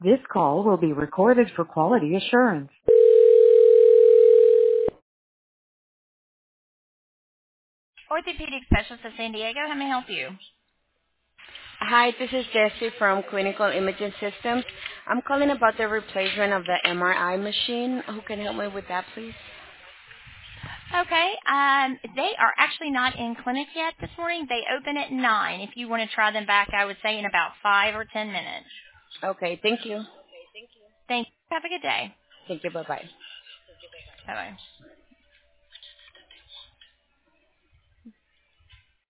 This call will be recorded for quality assurance. Orthopedic Specialist of San Diego, how may I help you? Hi, this is Jessie from Clinical Imaging Systems. I'm calling about the replacement of the MRI machine. Who can help me with that, please? Okay, they are actually not in clinic yet this morning. They open at 9. If you want to try them back, I would say in about 5 or 10 minutes. Okay, thank you. Thank you. Have a good day. Thank you, bye-bye. Bye-bye.